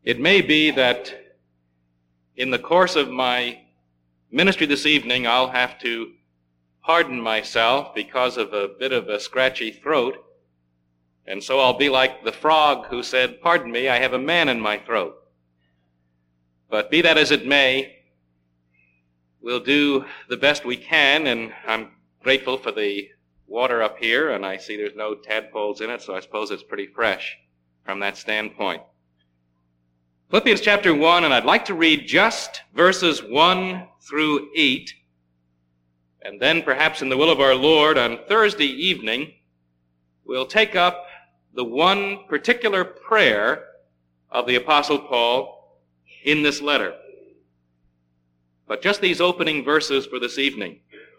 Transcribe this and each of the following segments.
It may be that in the course of my ministry this evening, I'll have to pardon myself because of a bit of a scratchy throat, and so I'll be like the frog who said, "Pardon me, I have a man in my throat." But be that as it may, we'll do the best we can, and I'm grateful for the water up here, and I see there's no tadpoles in it, so I suppose it's pretty fresh from that standpoint. Philippians chapter 1, and I'd like to read just verses 1 through 8, and then perhaps in the will of our Lord on Thursday evening, we'll take up the one particular prayer of the Apostle Paul in this letter. But just these opening verses for this evening.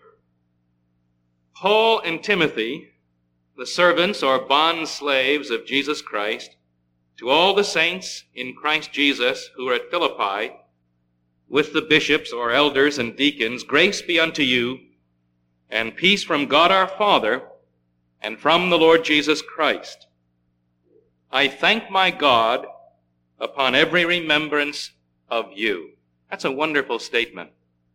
Paul and Timothy, the servants or bond slaves of Jesus Christ, to all the saints in Christ Jesus who are at Philippi, with the bishops or elders and deacons, grace be unto you, and peace from God our Father, and from the Lord Jesus Christ. I thank my God upon every remembrance of you. That's a wonderful statement.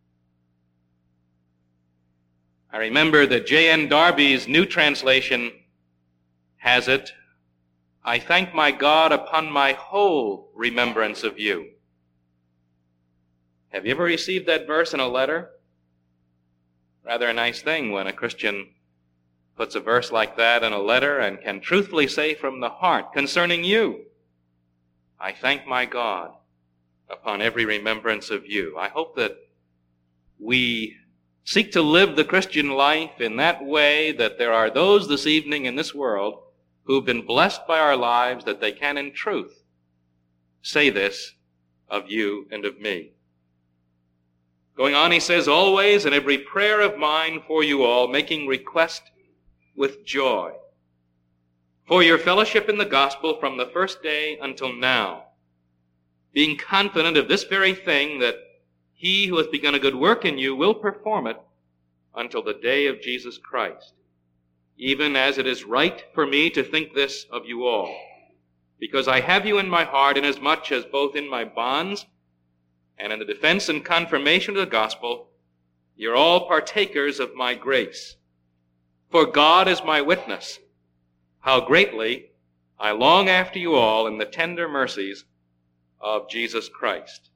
I remember that J.N. Darby's New Translation has it, I thank my God upon my whole remembrance of you. Have you ever received that verse in a letter? Rather a nice thing when a Christian puts a verse like that in a letter and can truthfully say from the heart concerning you, I thank my God upon every remembrance of you. I hope that we seek to live the Christian life in that way, that there are those this evening in this world who've been blessed by our lives, that they can in truth say this of you and of me. Going on, he says, always in every prayer of mine for you all, making request with joy for your fellowship in the gospel from the first day until now, being confident of this very thing, that he who has begun a good work in you will perform it until the day of Jesus Christ. Even as it is right for me to think this of you all, because I have you in my heart, inasmuch as both in my bonds and in the defense and confirmation of the gospel, you're all partakers of my grace. For God is my witness, how greatly I long after you all in the tender mercies of Jesus Christ.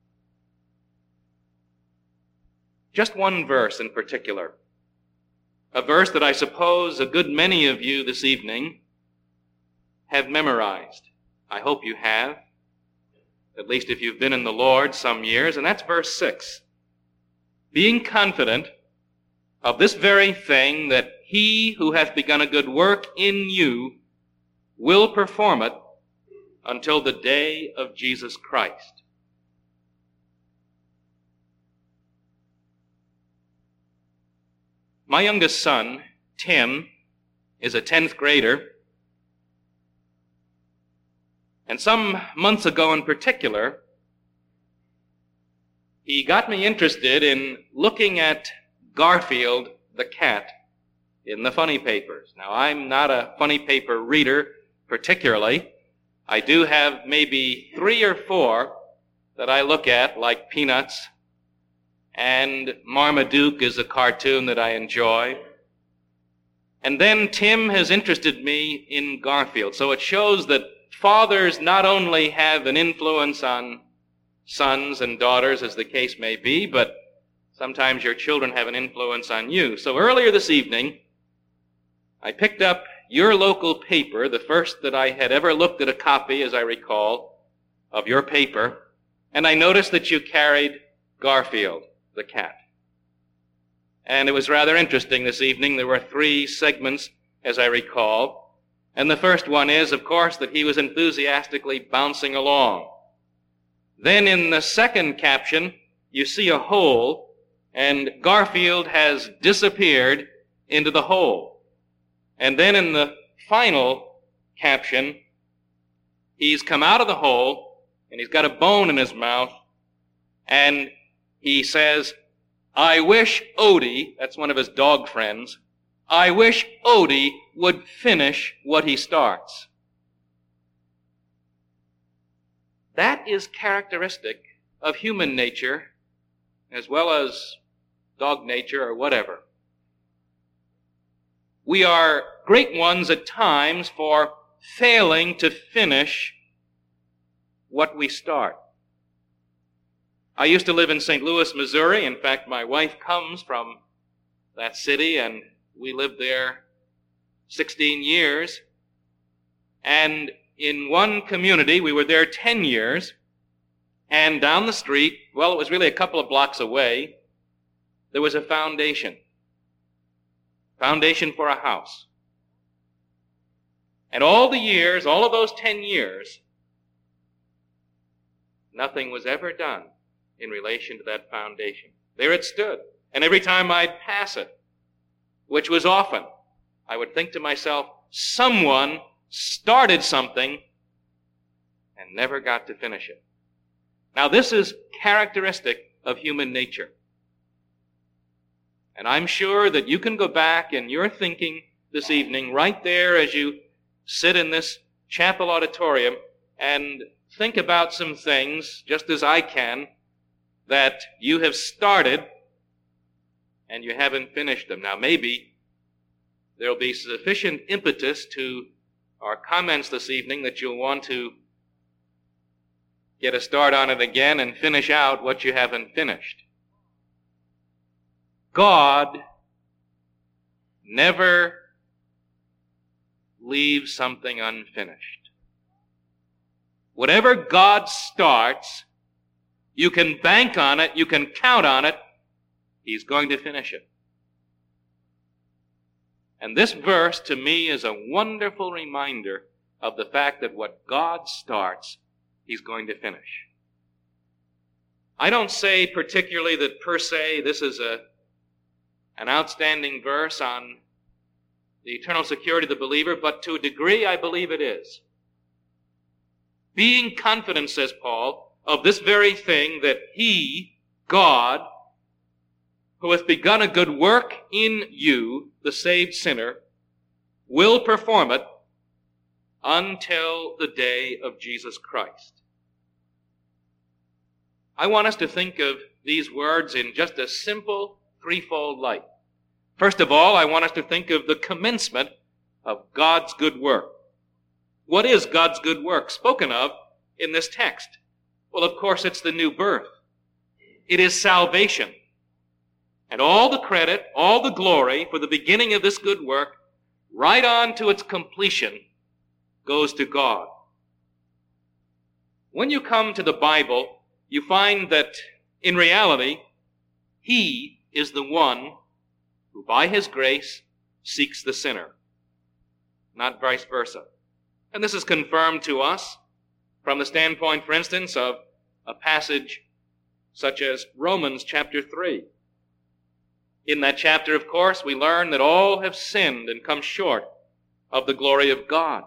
Just one verse in particular. A verse that I suppose a good many of you this evening have memorized. I hope you have, at least if you've been in the Lord some years, and that's verse 6. Being confident of this very thing, that he who hath begun a good work in you will perform it until the day of Jesus Christ. My youngest son, Tim, is a 10th grader, and some months ago in particular, he got me interested in looking at Garfield the cat in the funny papers. Now, I'm not a funny paper reader particularly. I do have maybe 3 or 4 that I look at, like Peanuts, and Marmaduke is a cartoon that I enjoy. And then Tim has interested me in Garfield. So it shows that fathers not only have an influence on sons and daughters, as the case may be, but sometimes your children have an influence on you. So earlier this evening, I picked up your local paper, the first that I had ever looked at a copy, as I recall, of your paper, and I noticed that you carried Garfield the cat. And it was rather interesting this evening. There were 3 segments, as I recall. And the first one is, of course, that he was enthusiastically bouncing along. Then in the second caption, you see a hole, and Garfield has disappeared into the hole. And then in the final caption, he's come out of the hole, and he's got a bone in his mouth, and he says, I wish Odie, that's one of his dog friends, I wish Odie would finish what he starts. That is characteristic of human nature as well as dog nature or whatever. We are great ones at times for failing to finish what we start. I used to live in St. Louis, Missouri. In fact, my wife comes from that city, and we lived there 16 years. And in one community, we were there 10 years, and down the street, well, it was really a couple of blocks away, there was a foundation for a house. And all the years, all of those 10 years, nothing was ever done in relation to that foundation. There it stood. And every time I'd pass it, which was often, I would think to myself, someone started something and never got to finish it. Now, this is characteristic of human nature. And I'm sure that you can go back in your thinking this evening, right there as you sit in this chapel auditorium, and think about some things, just as I can, that you have started and you haven't finished them. Now, maybe there'll be sufficient impetus to our comments this evening that you'll want to get a start on it again and finish out what you haven't finished. God never leaves something unfinished. Whatever God starts, you can bank on it, you can count on it, He's going to finish it. And this verse to me is a wonderful reminder of the fact that what God starts, He's going to finish. I don't say particularly that per se this is an outstanding verse on the eternal security of the believer, but to a degree I believe it is. Being confident, says Paul, of this very thing, that He, God, who hath begun a good work in you, the saved sinner, will perform it until the day of Jesus Christ. I want us to think of these words in just a simple threefold light. First of all, I want us to think of the commencement of God's good work. What is God's good work spoken of in this text? Well, of course, it's the new birth. It is salvation. And all the credit, all the glory for the beginning of this good work, right on to its completion, goes to God. When you come to the Bible, you find that in reality, He is the one who by His grace seeks the sinner, not vice versa. And this is confirmed to us from the standpoint, for instance, of a passage such as Romans chapter 3. In that chapter, of course, we learn that all have sinned and come short of the glory of God.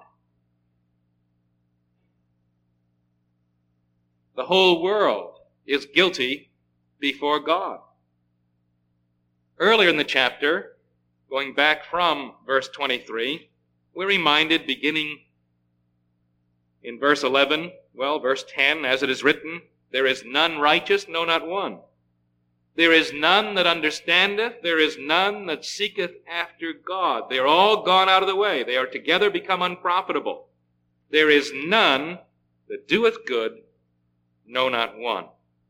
The whole world is guilty before God. Earlier in the chapter, going back from verse 23, we're reminded, beginning in verse 11, verse 10, as it is written, there is none righteous, no, not one. There is none that understandeth, there is none that seeketh after God. They are all gone out of the way. They are together become unprofitable. There is none that doeth good, no, not one.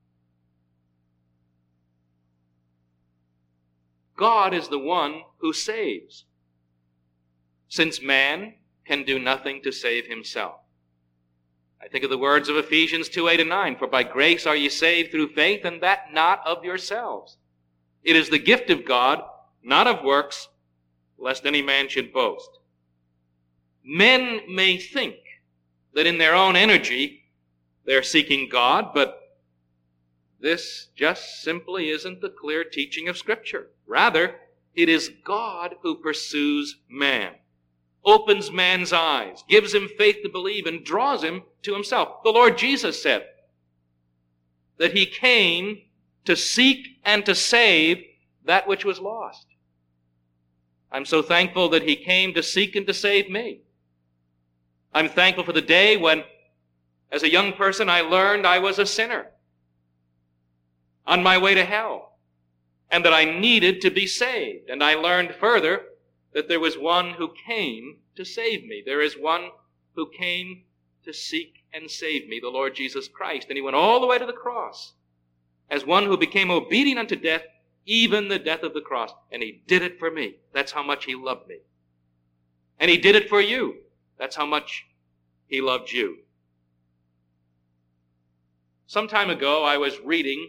God is the one who saves, since man can do nothing to save himself. I think of the words of Ephesians 2:8-9, for by grace are ye saved through faith, and that not of yourselves. It is the gift of God, not of works, lest any man should boast. Men may think that in their own energy they're seeking God, but this just simply isn't the clear teaching of Scripture. Rather, it is God who pursues man, opens man's eyes, gives him faith to believe, and draws him to himself. The Lord Jesus said that He came to seek and to save that which was lost. I'm so thankful that He came to seek and to save me. I'm thankful for the day when As a young person, I learned I was a sinner on my way to hell, and that I needed to be saved. And I learned further that there was one who came to save me. There is one who came to seek and save me, the Lord Jesus Christ. And he went all the way to the cross as one who became obedient unto death, even the death of the cross. And he did it for me. That's how much he loved me. And he did it for you. That's how much he loved you. Some time ago, I was reading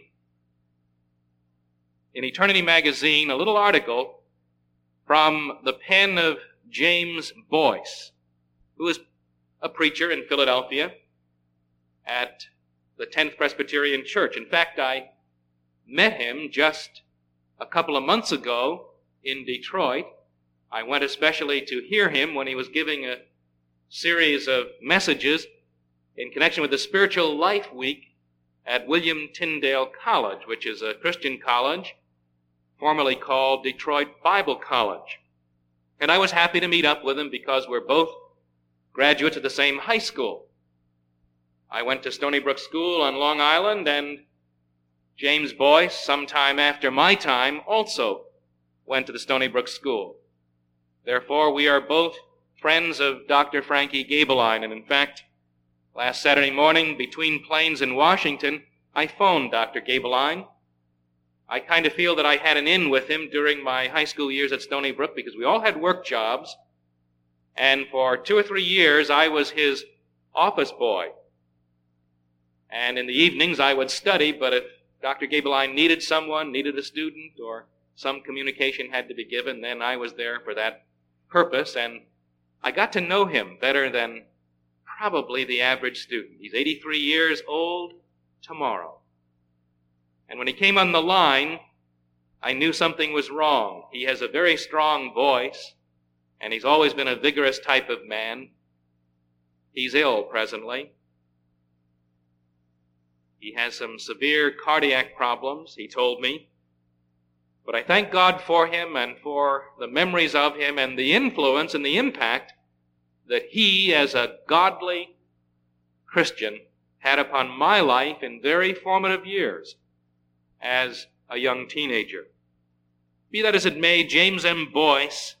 in Eternity Magazine a little article from the pen of James Boyce, who is a preacher in Philadelphia at the 10th Presbyterian Church. In fact, I met him just a couple of months ago in Detroit. I went especially to hear him when he was giving a series of messages in connection with the Spiritual Life Week at William Tyndale College, which is a Christian college formerly called Detroit Bible College. And I was happy to meet up with him because we're both graduates of the same high school. I went to Stony Brook School on Long Island, and James Boyce, sometime after my time, also went to the Stony Brook School. Therefore, we are both friends of Dr. Frankie Gabeline, and in fact, last Saturday morning, between planes in Washington, I phoned Dr. Gabeline. I kind of feel that I had an in with him during my high school years at Stony Brook because we all had work jobs, and for 2 or 3 years, I was his office boy. And in the evenings, I would study, but if Dr. Gabeline needed someone, needed a student, or some communication had to be given, then I was there for that purpose, and I got to know him better than probably the average student. He's 83 years old tomorrow. And when he came on the line, I knew something was wrong. He has a very strong voice, and he's always been a vigorous type of man. He's ill presently. He has some severe cardiac problems, he told me. But I thank God for him and for the memories of him and the influence and the impact that he, as a godly Christian, had upon my life in very formative years as a young teenager. Be that as it may, James M. Boyce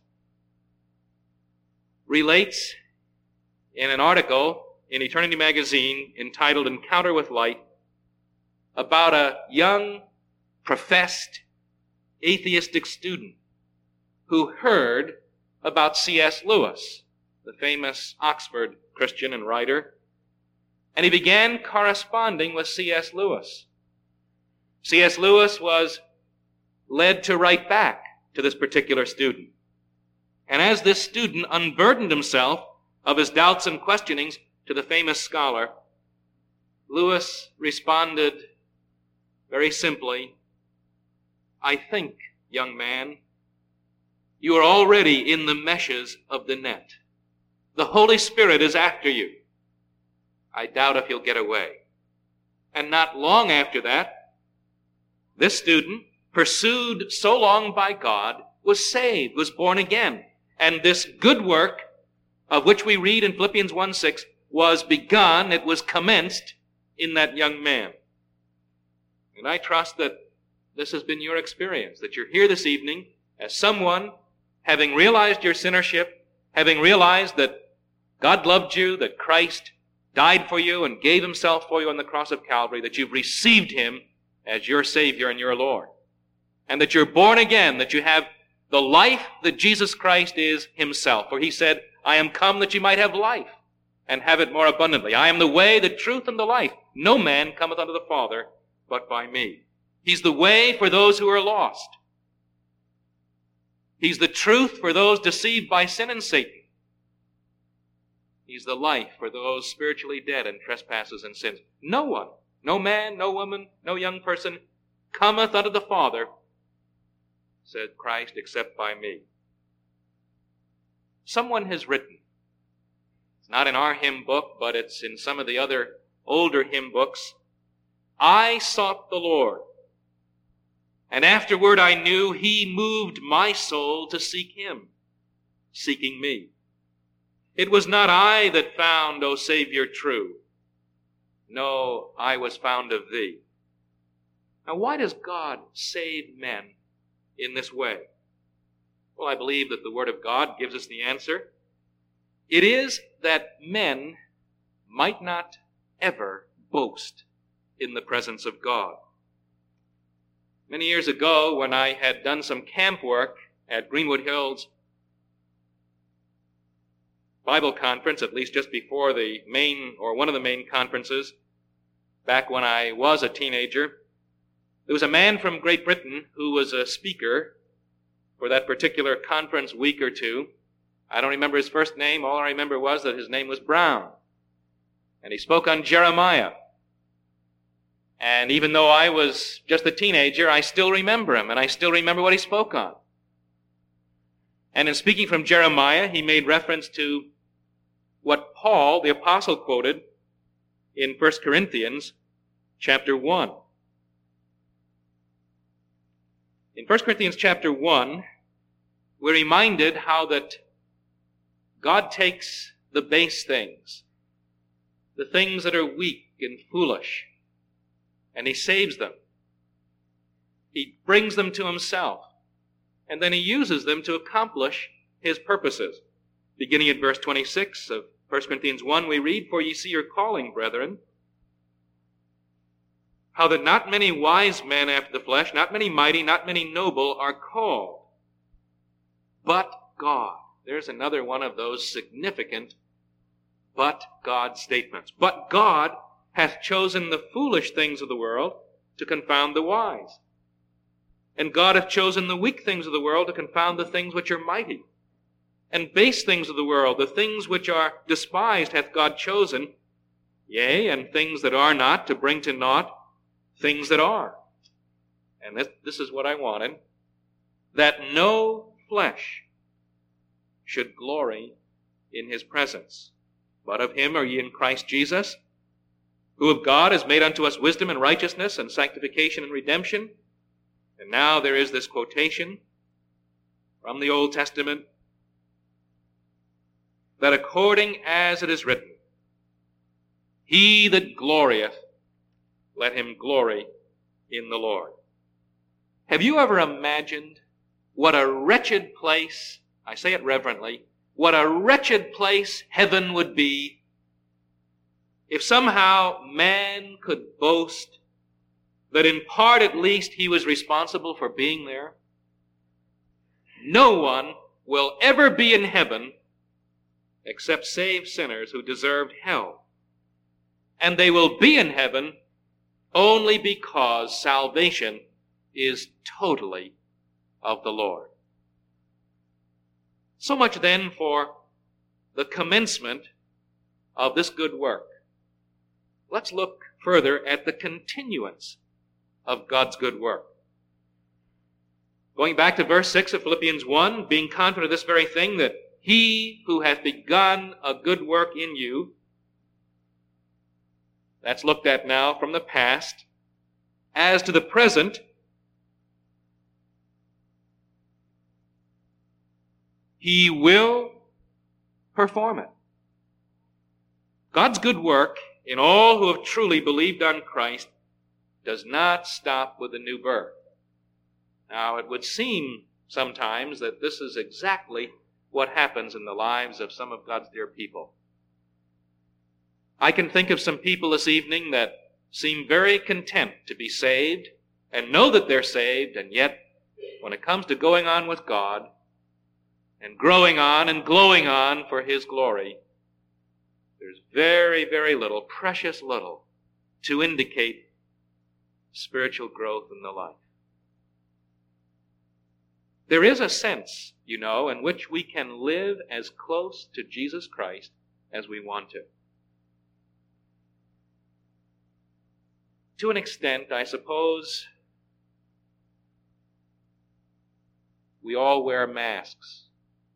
relates in an article in Eternity Magazine entitled Encounter with Light about a young, professed, atheistic student who heard about C.S. Lewis, the famous Oxford Christian and writer, and he began corresponding with C.S. Lewis. C.S. Lewis was led to write back to this particular student. And as this student unburdened himself of his doubts and questionings to the famous scholar, Lewis responded very simply, "I think, young man, you are already in the meshes of the net. The Holy Spirit is after you. I doubt if you'll get away." And not long after that, this student, pursued so long by God, was saved, was born again. And this good work, of which we read in Philippians 1:6, was begun, it was commenced in that young man. And I trust that this has been your experience, that you're here this evening as someone, having realized your sinnership, having realized that God loved you, that Christ died for you and gave himself for you on the cross of Calvary, that you've received him as your Savior and your Lord, and that you're born again, that you have the life that Jesus Christ is himself. For he said, "I am come that you might have life, and have it more abundantly. I am the way, the truth, and the life. No man cometh unto the Father but by me." He's the way for those who are lost. He's the truth for those deceived by sin and Satan. He's the life for those spiritually dead in trespasses and sins. No one, no man, no woman, no young person cometh unto the Father, said Christ, except by me. Someone has written, it's not in our hymn book, but it's in some of the other older hymn books, "I sought the Lord, and afterward I knew he moved my soul to seek him, seeking me. It was not I that found, O Savior, true, No, I was found of thee. Now, why does God save men in this way? Well, I believe that the Word of God gives us the answer. It is that men might not ever boast in the presence of God. Many years ago, when I had done some camp work at Greenwood Hills Bible Conference, at least just before the main, or one of the main conferences, back when I was a teenager, there was a man from Great Britain who was a speaker for that particular conference week or two. I don't remember his first name. All I remember was that his name was Brown. And he spoke on Jeremiah. And even though I was just a teenager, I still remember him, and I still remember what he spoke on. And in speaking from Jeremiah, he made reference to what Paul, the apostle, quoted in 1 Corinthians chapter 1. In 1 Corinthians chapter 1, we're reminded how that God takes the base things, the things that are weak and foolish, and He saves them. He brings them to Himself, and then He uses them to accomplish His purposes. Beginning at verse 26 of 1 Corinthians 1, we read, "For ye see your calling, brethren, how that not many wise men after the flesh, not many mighty, not many noble are called, but God." There's another one of those significant "but God" statements. "But God hath chosen the foolish things of the world to confound the wise. And God hath chosen the weak things of the world to confound the things which are mighty. And base things of the world, the things which are despised, hath God chosen, yea, and things that are not, to bring to naught things that are." And this is what I wanted. "That no flesh should glory in His presence. But of Him are ye in Christ Jesus, who of God is made unto us wisdom and righteousness and sanctification and redemption." And now there is this quotation from the Old Testament, "that according as it is written, he that glorieth, let him glory in the Lord." Have you ever imagined what a wretched place, I say it reverently, what a wretched place heaven would be if somehow man could boast that in part at least he was responsible for being there? No one will ever be in heaven except saved sinners who deserved hell. And they will be in heaven only because salvation is totally of the Lord. So much then for the commencement of this good work. Let's look further at the continuance of God's good work. Going back to verse 6 of Philippians 1, "being confident of this very thing, that He who hath begun a good work in you," that's looked at now from the past, "as to the present, He will perform it." God's good work in all who have truly believed on Christ does not stop with the new birth. Now, it would seem sometimes that this is exactly what happens in the lives of some of God's dear people. I can think of some people this evening that seem very content to be saved and know that they're saved, and yet when it comes to going on with God and growing on and glowing on for His glory, there's very, very little, precious little, to indicate spiritual growth in the life. There is a sense, you know, in which we can live as close to Jesus Christ as we want to. To an extent, I suppose, we all wear masks.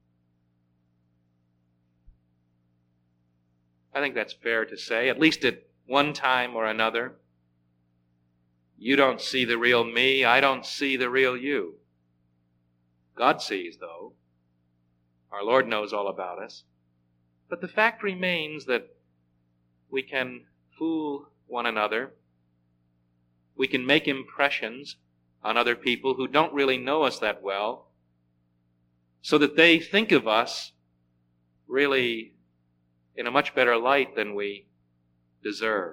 I think that's fair to say, at least at one time or another. You don't see the real me, I don't see the real you. God sees, though. Our Lord knows all about us. But the fact remains that we can fool one another. We can make impressions on other people who don't really know us that well, so that they think of us really in a much better light than we deserve.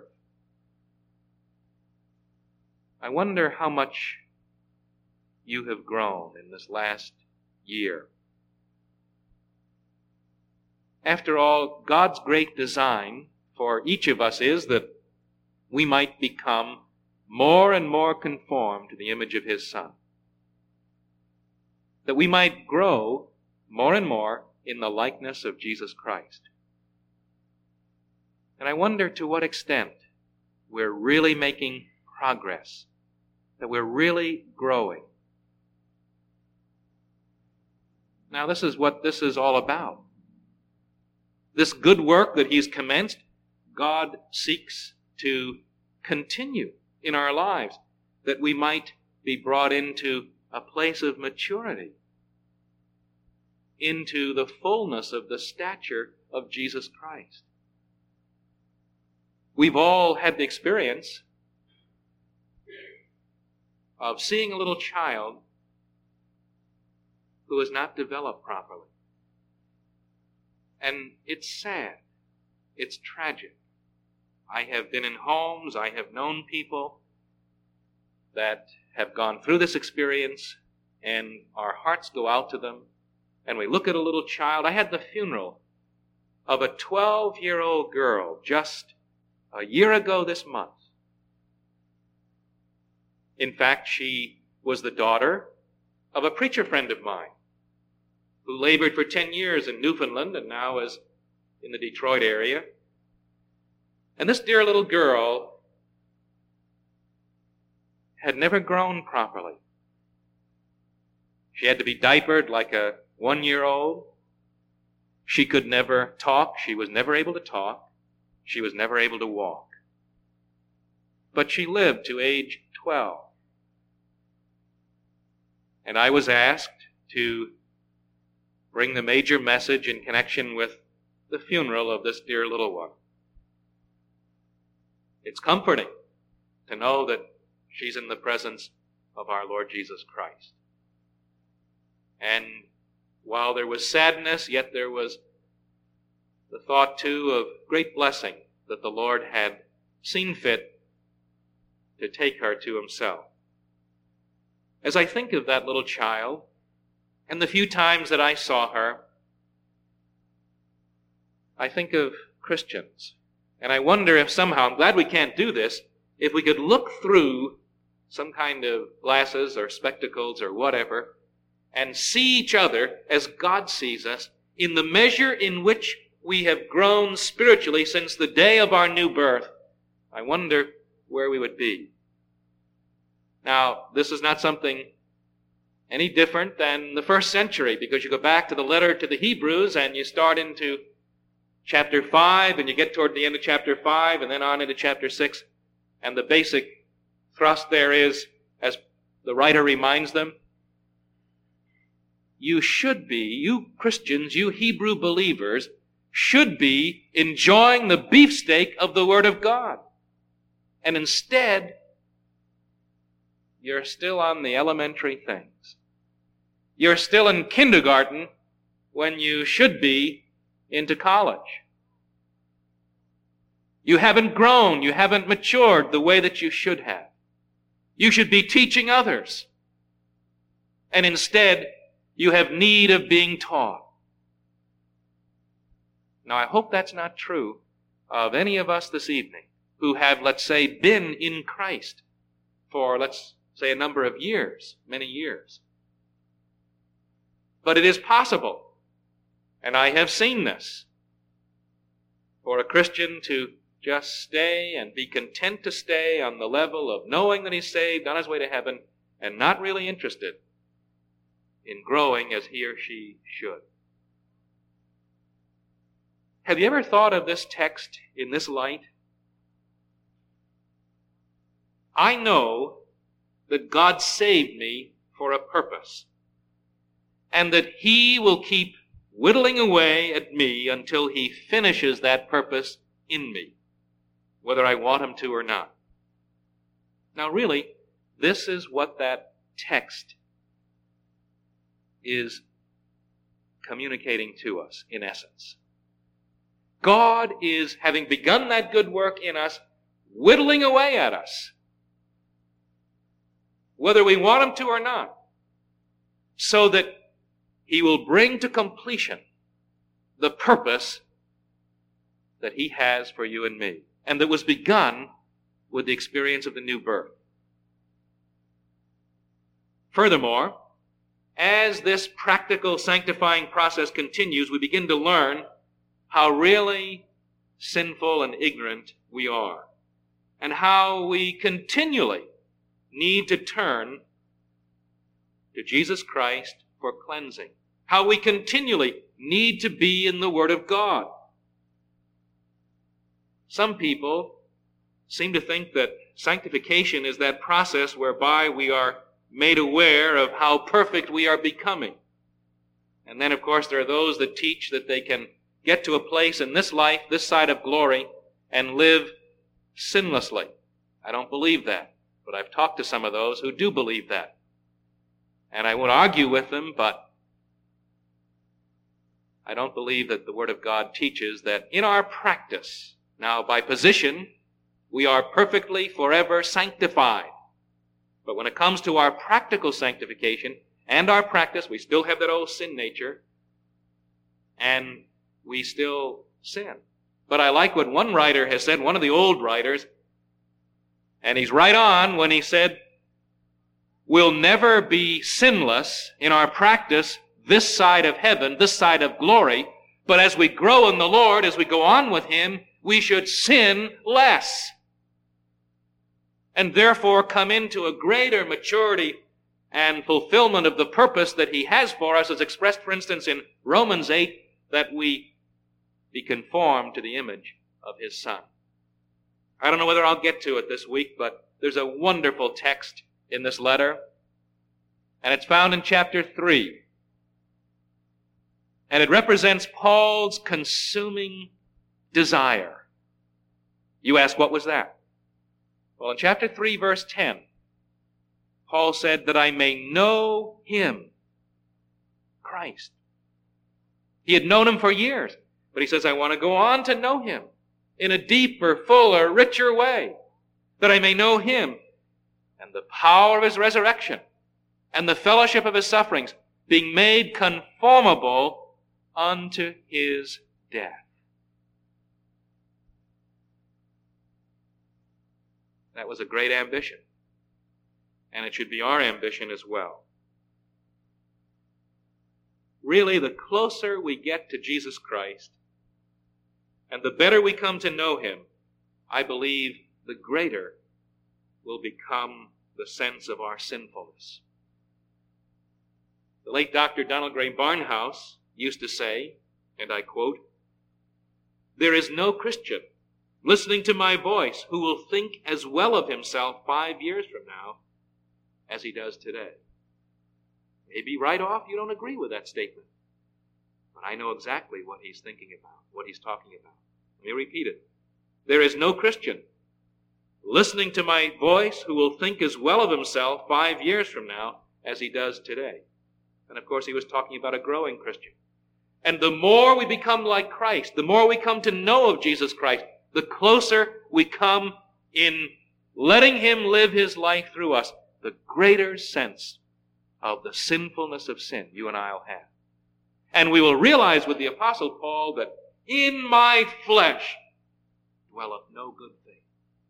I wonder how much you have grown in this last year. After all, God's great design for each of us is that we might become more and more conformed to the image of His Son. That we might grow more and more in the likeness of Jesus Christ. And I wonder to what extent we're really making progress, that we're really growing. Now, this is what this is all about. This good work that He's commenced, God seeks to continue in our lives, that we might be brought into a place of maturity, into the fullness of the stature of Jesus Christ. We've all had the experience of seeing a little child who has not developed properly. And it's sad. It's tragic. I have been in homes, I have known people that have gone through this experience, and our hearts go out to them, and we look at a little child. I had the funeral of a 12-year-old girl just a year ago this month. In fact, she was the daughter of a preacher friend of mine who labored for 10 years in Newfoundland and now is in the Detroit area. And this dear little girl had never grown properly. She had to be diapered like a 1-year-old. She could never talk. She was never able to talk. She was never able to walk. But she lived to age 12. And I was asked to bring the major message in connection with the funeral of this dear little one. It's comforting to know that she's in the presence of our Lord Jesus Christ. And while there was sadness, yet there was the thought, too, of great blessing that the Lord had seen fit to take her to Himself. As I think of that little child, and the few times that I saw her, I think of Christians. And I wonder if somehow, I'm glad we can't do this, if we could look through some kind of glasses or spectacles or whatever, and see each other as God sees us in the measure in which we have grown spiritually since the day of our new birth. I wonder where we would be. Now, this is not something any different than the first century, because you go back to the letter to the Hebrews and you start into chapter 5 and you get toward the end of chapter 5 and then on into chapter 6, and the basic thrust there is, as the writer reminds them, you should be, you Christians, you Hebrew believers, should be enjoying the beefsteak of the Word of God. And instead, you're still on the elementary things. You're still in kindergarten when you should be into college. You haven't grown. You haven't matured the way that you should have. You should be teaching others. And instead, you have need of being taught. Now, I hope that's not true of any of us this evening who have, let's say, been in Christ for, let's say, a number of years, many years. But it is possible, and I have seen this, for a Christian to just stay and be content to stay on the level of knowing that he's saved, on his way to heaven, and not really interested in growing as he or she should. Have you ever thought of this text in this light? I know that God saved me for a purpose, and that He will keep whittling away at me until He finishes that purpose in me. whether I want him to or not. Now really, this is what that text is communicating to us in essence. God is, having begun that good work in us, whittling away at us, whether we want him to or not, so that he will bring to completion the purpose that he has for you and me, and that was begun with the experience of the new birth. Furthermore, as this practical sanctifying process continues, we begin to learn how really sinful and ignorant we are, and how we continually need to turn to Jesus Christ for cleansing, how we continually need to be in the Word of God. Some people seem to think that sanctification is that process whereby we are made aware of how perfect we are becoming. And then, of course, there are those that teach that they can get to a place in this life, this side of glory, and live sinlessly. I don't believe that, but I've talked to some of those who do believe that. And I won't argue with them, but I don't believe that the Word of God teaches that in our practice, now by position, we are perfectly forever sanctified. But when it comes to our practical sanctification and our practice, we still have that old sin nature, and we still sin. But I like what one writer has said, one of the old writers, and he's right on when he said, we'll never be sinless in our practice this side of heaven, this side of glory, but as we grow in the Lord, as we go on with him, we should sin less, and therefore come into a greater maturity and fulfillment of the purpose that he has for us, as expressed, for instance, in Romans 8, that we be conformed to the image of his Son. I don't know whether I'll get to it this week, but there's a wonderful text in this letter, and it's found in chapter 3. And it represents Paul's consuming desire. You ask, what was that? Well, in chapter 3, verse 10, Paul said, that I may know him, Christ. He had known him for years, but he says, I want to go on to know him in a deeper, fuller, richer way, that I may know him and the power of his resurrection and the fellowship of his sufferings, being made conformable unto his death. That was a great ambition, and it should be our ambition as well. Really, the closer we get to Jesus Christ, and the better we come to know him, I believe the greater will become the sense of our sinfulness. The late Dr. Donald Gray Barnhouse used to say, and I quote, there is no Christian listening to my voice who will think as well of himself 5 years from now as he does today. Maybe right off you don't agree with that statement, but I know exactly what he's thinking about, what he's talking about. Let me repeat it. There is no Christian listening to my voice who will think as well of himself 5 years from now as he does today. And of course he was talking about a growing Christian. And the more we become like Christ, the more we come to know of Jesus Christ, the closer we come in letting him live his life through us, the greater sense of the sinfulness of sin you and I will have. And we will realize with the Apostle Paul that in my flesh dwelleth no good thing.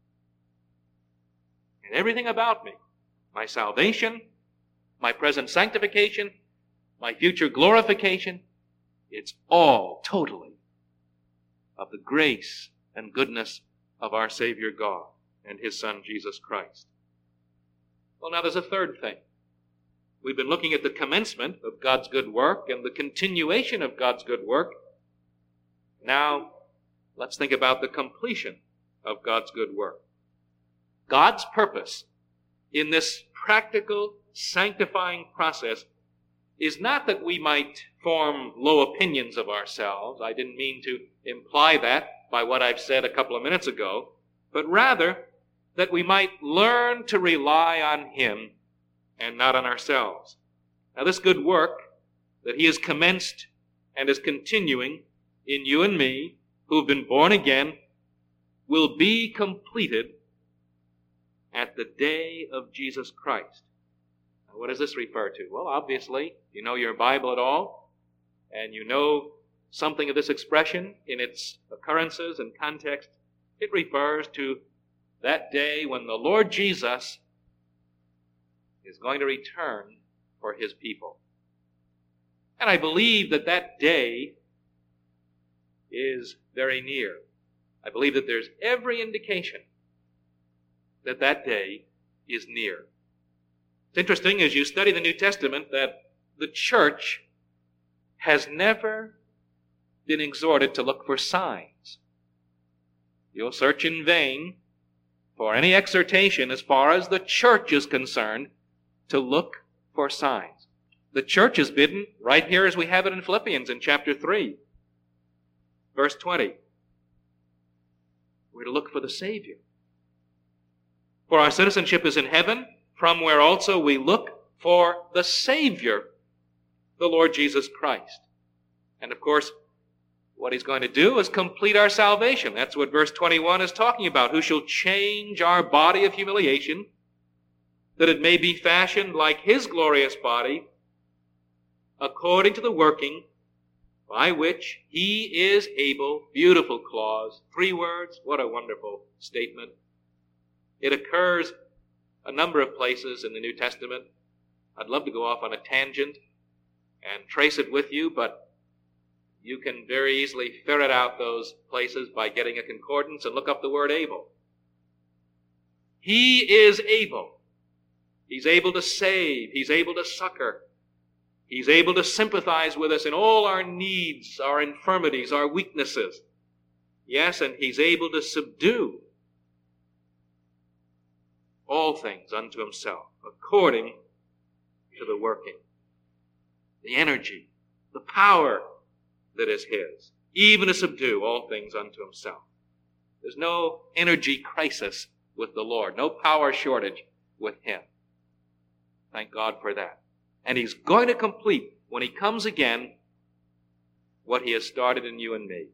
And everything about me, my salvation, my present sanctification, my future glorification, it's all totally of the grace and goodness of our Savior God and his Son Jesus Christ. Well, now there's a third thing. We've been looking at the commencement of God's good work and the continuation of God's good work. Now, let's think about the completion of God's good work. God's purpose in this practical sanctifying process is not that we might form low opinions of ourselves. I didn't mean to imply that by what I've said a couple of minutes ago. but rather that we might learn to rely on Him and not on ourselves. Now, this good work that He has commenced and is continuing in you and me, who have been born again, will be completed at the day of Jesus Christ. Now, what does this refer to? Well, obviously, you know your Bible at all, and you know something of this expression in its occurrences and context. It refers to that day when the Lord Jesus is going to return for His people. And I believe that that day is very near. I believe that there's every indication that that day is near. It's interesting as you study the New Testament that the church has never been exhorted to look for signs. You'll search in vain for any exhortation as far as the church is concerned to look for signs. The church is bidden right here as we have it in Philippians in chapter 3, verse 20. We're to look for the Savior. For our citizenship is in heaven, from where also we look for the Savior, the Lord Jesus Christ. And of course, what He's going to do is complete our salvation. That's what verse 21 is talking about. Who shall change our body of humiliation, that it may be fashioned like His glorious body, according to the working by which He is able. Beautiful clause. 3 words. What a wonderful statement. It occurs a number of places in the New Testament. I'd love to go off on a tangent and trace it with you, but you can very easily ferret out those places by getting a concordance and look up the word able. He is able. He's able to save. He's able to succor. He's able to sympathize with us in all our needs, our infirmities, our weaknesses. Yes, and He's able to subdue all things unto Himself, according to the working, the energy, the power that is His, even to subdue all things unto Himself. There's no energy crisis with the Lord, no power shortage with Him. Thank God for that. And He's going to complete, when He comes again, what He has started in you and me.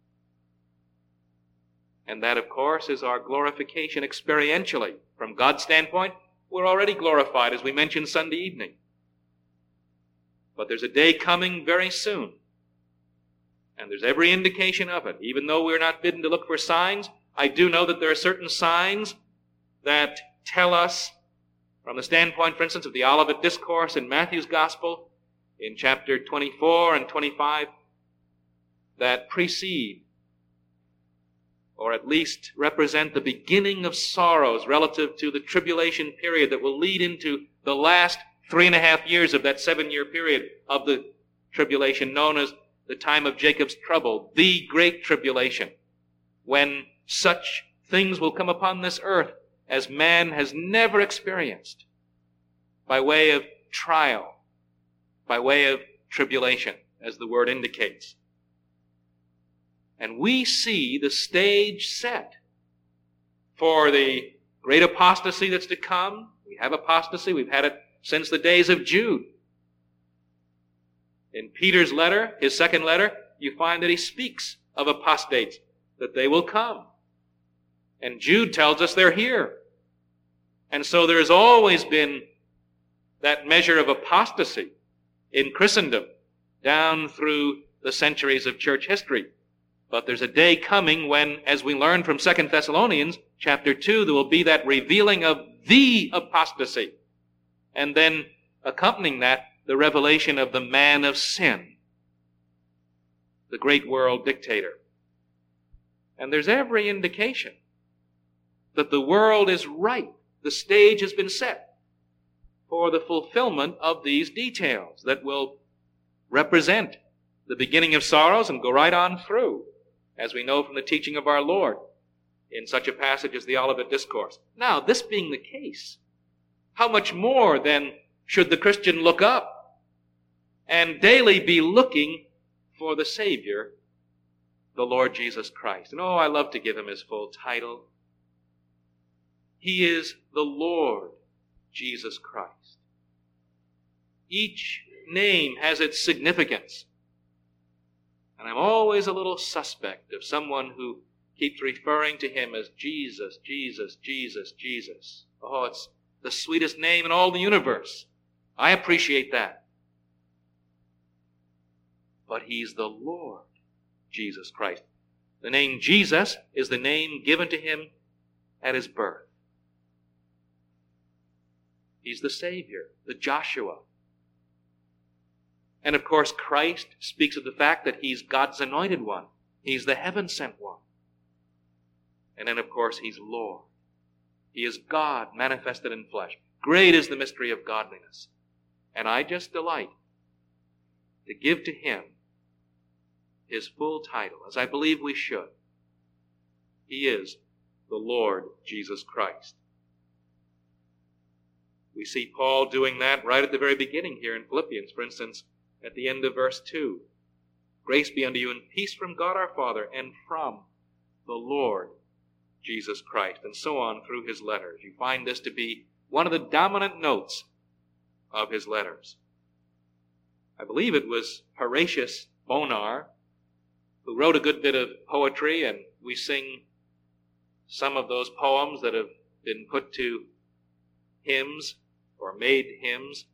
And that, of course, is our glorification experientially. From God's standpoint, we're already glorified, as we mentioned Sunday evening. But there's a day coming very soon, and there's every indication of it. Even though we're not bidden to look for signs, I do know that there are certain signs that tell us, from the standpoint, for instance, of the Olivet Discourse in Matthew's Gospel, in chapter 24 and 25, that precede, or at least represent, the beginning of sorrows relative to the tribulation period that will lead into the last 3.5 years of that 7-year period of the tribulation, known as the time of Jacob's trouble, the great tribulation, when such things will come upon this earth as man has never experienced, by way of trial, by way of tribulation, as the word indicates. And we see the stage set for the great apostasy that's to come. We have apostasy. We've had it since the days of Jude. In Peter's letter, his second letter, you find that he speaks of apostates, that they will come. And Jude tells us they're here. And so there's always been that measure of apostasy in Christendom down through the centuries of church history. But there's a day coming when, as we learn from 2 Thessalonians chapter 2, there will be that revealing of the apostasy. And then accompanying that, the revelation of the man of sin, the great world dictator. And there's every indication that the world is ripe. The stage has been set for the fulfillment of these details that will represent the beginning of sorrows and go right on through, as we know from the teaching of our Lord in such a passage as the Olivet Discourse. Now, this being the case, how much more then should the Christian look up and daily be looking for the Savior, the Lord Jesus Christ? And I love to give Him His full title. He is the Lord Jesus Christ. Each name has its significance. And I'm always a little suspect of someone who keeps referring to him as Jesus, Jesus, Jesus, Jesus. Oh, it's the sweetest name in all the universe. I appreciate that. But he's the Lord Jesus Christ. The name Jesus is the name given to him at his birth. He's the Savior, the Joshua. And of course, Christ speaks of the fact that he's God's anointed one. He's the heaven-sent one. And then, of course, he's Lord. He is God manifested in flesh. Great is the mystery of godliness. And I just delight to give to him his full title, as I believe we should. He is the Lord Jesus Christ. We see Paul doing that right at the very beginning here in Philippians. For instance, at the end of verse 2, grace be unto you and peace from God our Father and from the Lord Jesus Christ, and so on through his letters. You find this to be one of the dominant notes of his letters. I believe it was Horatius Bonar who wrote a good bit of poetry, and we sing some of those poems that have been put to hymns or made hymns.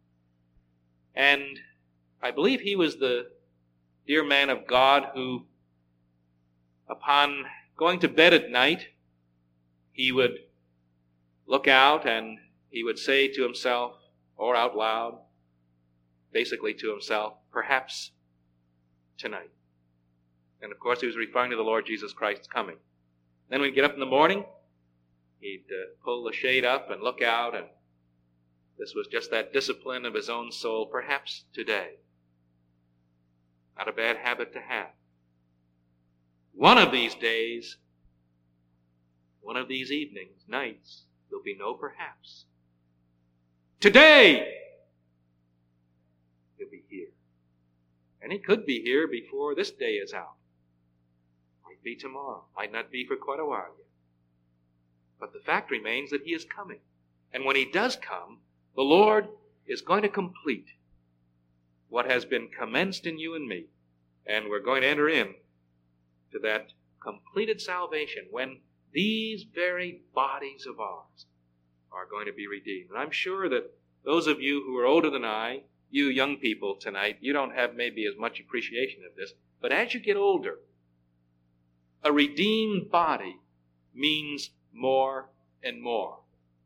And I believe he was the dear man of God who, upon going to bed at night, he would look out and he would say to himself, or out loud, basically to himself, perhaps tonight. And of course he was referring to the Lord Jesus Christ's coming. Then when he'd get up in the morning, he'd pull the shade up and look out, and this was just that discipline of his own soul, perhaps today. Not a bad habit to have. One of these days, one of these evenings, nights, there'll be no perhaps. Today, he'll be here. And he could be here before this day is out. Might be tomorrow. Might not be for quite a while yet. But the fact remains that he is coming. And when he does come, the Lord is going to complete what has been commenced in you and me. And we're going to enter in to that completed salvation when these very bodies of ours are going to be redeemed. And I'm sure that those of you who are older than I, you young people tonight, you don't have maybe as much appreciation of this, but as you get older, a redeemed body means more and more.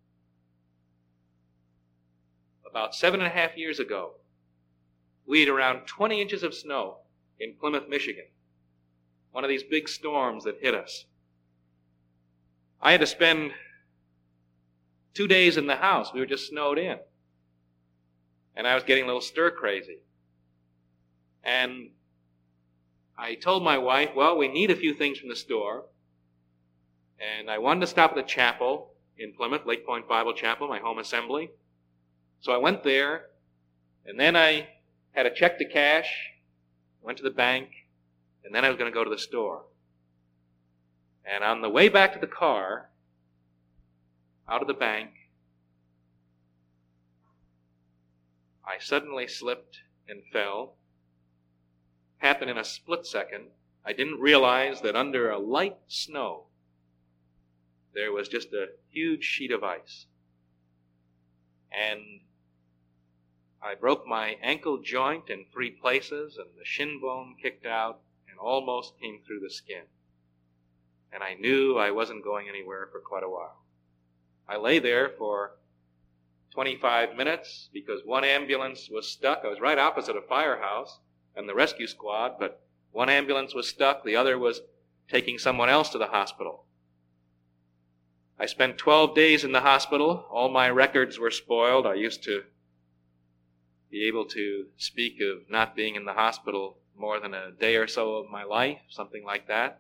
About 7.5 years ago, we had around 20 inches of snow in Plymouth, Michigan. One of these big storms that hit us. I had to spend 2 days in the house. We were just snowed in. And I was getting a little stir-crazy. And I told my wife, well, we need a few things from the store. And I wanted to stop at the chapel in Plymouth, Lake Point Bible Chapel, my home assembly. So I went there, and then I had a check to cash, went to the bank, and then I was going to go to the store. And on the way back to the car, out of the bank, I suddenly slipped and fell. Happened in a split second. I didn't realize that under a light snow, there was just a huge sheet of ice. And I broke my ankle joint in 3 places, and the shin bone kicked out and almost came through the skin. And I knew I wasn't going anywhere for quite a while. I lay there for 25 minutes because one ambulance was stuck. I was right opposite a firehouse and the rescue squad, but one ambulance was stuck, the other was taking someone else to the hospital. I spent 12 days in the hospital. All my records were spoiled. I used to be able to speak of not being in the hospital more than a day or so of my life, something like that.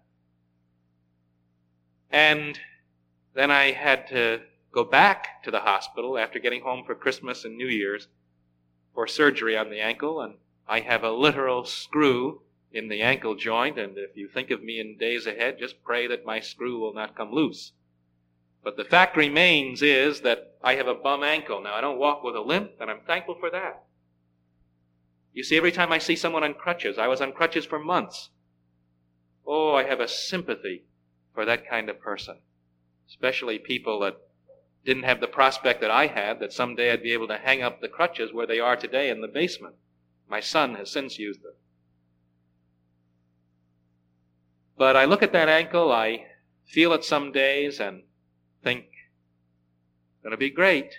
And then I had to go back to the hospital after getting home for Christmas and New Year's for surgery on the ankle, and I have a literal screw in the ankle joint, and if you think of me in days ahead, just pray that my screw will not come loose. But the fact remains is that I have a bum ankle. Now, I don't walk with a limp, and I'm thankful for that. You see, every time I see someone on crutches, I was on crutches for months. Oh, I have a sympathy for that kind of person, especially people that didn't have the prospect that I had, that someday I'd be able to hang up the crutches where they are today in the basement. My son has since used them. But I look at that ankle, I feel it some days, and think, it's going to be great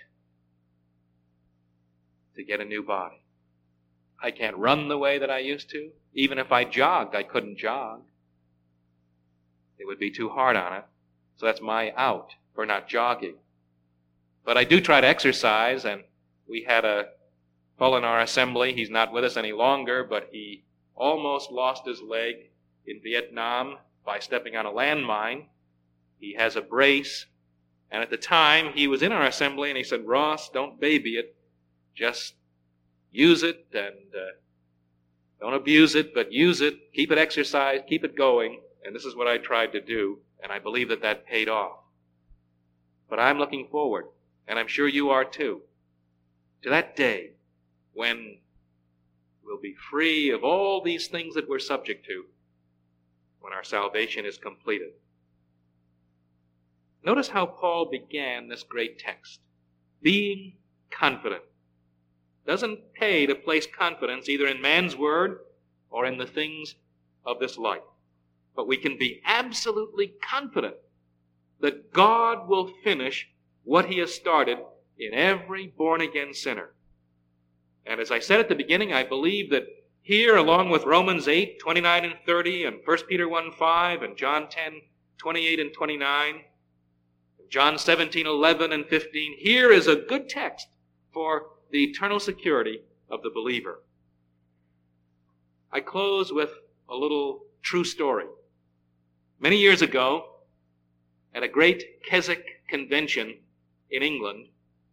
to get a new body. I can't run the way that I used to. Even if I jogged, I couldn't jog. It would be too hard on it. So that's my out for not jogging. But I do try to exercise, and we had a fellow in our assembly. He's not with us any longer, but he almost lost his leg in Vietnam by stepping on a landmine. He has a brace. And at the time, he was in our assembly, and he said, Ross, don't baby it. Just use it, and don't abuse it, but use it. Keep it exercised, keep it going. And this is what I tried to do, and I believe that that paid off. But I'm looking forward, and I'm sure you are too, to that day when we'll be free of all these things that we're subject to, when our salvation is completed. Notice how Paul began this great text. Being confident. Doesn't pay to place confidence either in man's word or in the things of this life. But we can be absolutely confident that God will finish what he has started in every born-again sinner. And as I said at the beginning, I believe that here, along with Romans 8, 29 and 30, and 1 Peter 1, 5, and John 10, 28 and 29, John 17, 11 and 15, here is a good text for the eternal security of the believer. I close with a little true story. Many years ago, at a great Keswick convention in England,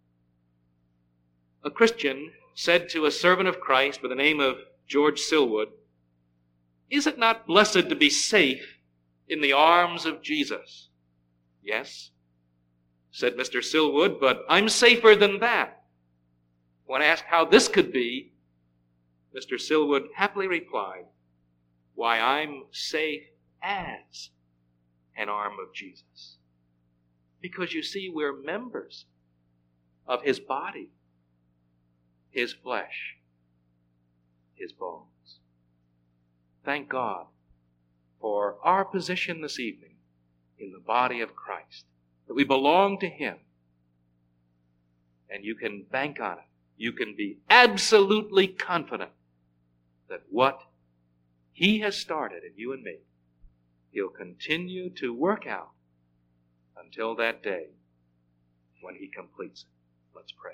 a Christian said to a servant of Christ by the name of George Silwood, "Is it not blessed to be safe in the arms of Jesus?" "Yes," said Mr. Silwood, "but I'm safer than that." When asked how this could be, Mr. Silwood happily replied, "Why, I'm safe as an arm of Jesus." Because you see, we're members of his body, his flesh, his bones. Thank God for our position this evening in the body of Christ, that we belong to him. And you can bank on it. You can be absolutely confident that what he has started in you and me, he'll continue to work out until that day when he completes it. Let's pray.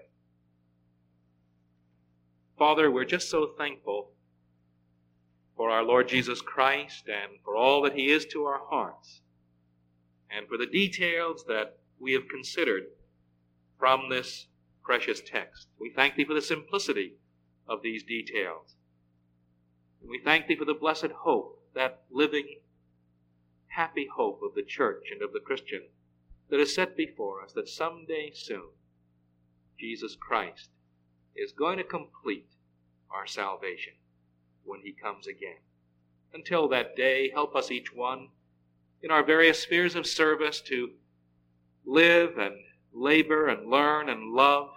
Father, we're just so thankful for our Lord Jesus Christ and for all that he is to our hearts, and for the details that we have considered from this precious text. We thank thee for the simplicity of these details. And we thank thee for the blessed hope, that living, happy hope of the church and of the Christian that is set before us, that someday soon Jesus Christ is going to complete our salvation when he comes again. Until that day, help us each one in our various spheres of service to live and labor and learn and love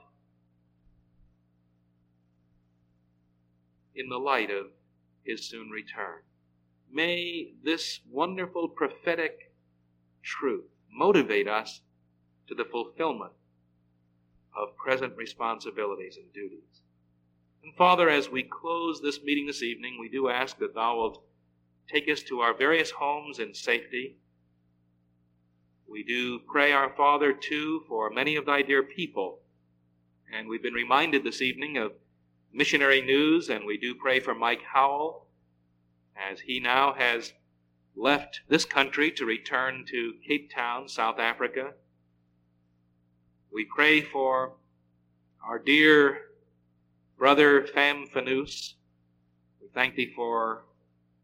in the light of his soon return. May this wonderful prophetic truth motivate us to the fulfillment of present responsibilities and duties. And Father, as we close this meeting this evening, we do ask that thou wilt take us to our various homes in safety. We do pray, our Father, too, for many of thy dear people. And we've been reminded this evening of missionary news, and we do pray for Mike Howell, as he now has left this country to return to Cape Town, South Africa. We pray for our dear brother Pham Fanous. We thank thee for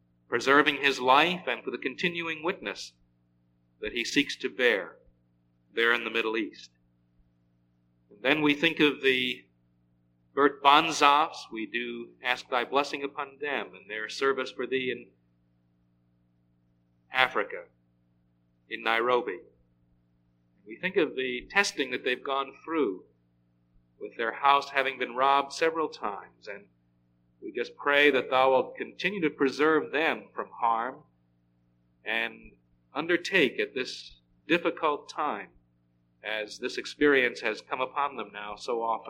preserving his life and for the continuing witness that he seeks to bear there in the Middle East. And then we think of the Bert Bonzoffs. We do ask thy blessing upon them and their service for thee in Africa, in Nairobi. We think of the testing that they've gone through, with their house having been robbed several times, and we just pray that thou wilt continue to preserve them from harm and undertake at this difficult time, as this experience has come upon them now so often.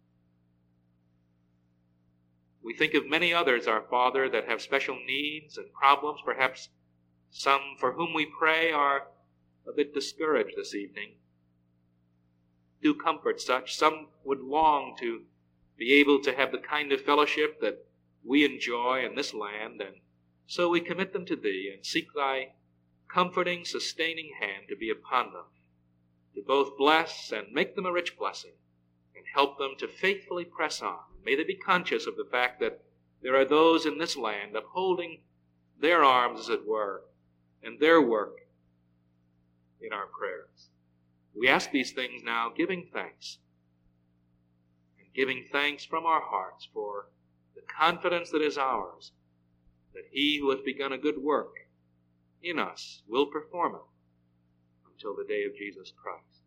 We think of many others, our Father, that have special needs and problems. Perhaps some for whom we pray are a bit discouraged this evening. Do comfort such. Some would long to be able to have the kind of fellowship that we enjoy in this land, and so we commit them to thee and seek thy comforting, sustaining hand to be upon them, to both bless and make them a rich blessing, and help them to faithfully press on. May they be conscious of the fact that there are those in this land upholding their arms, as it were, and their work in our prayers. We ask these things now, giving thanks, and giving thanks from our hearts for the confidence that is ours, that he who hath begun a good work in us will perform it until the day of Jesus Christ.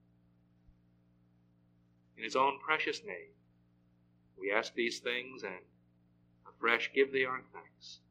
In his own precious name, we ask these things and afresh give thee our thanks.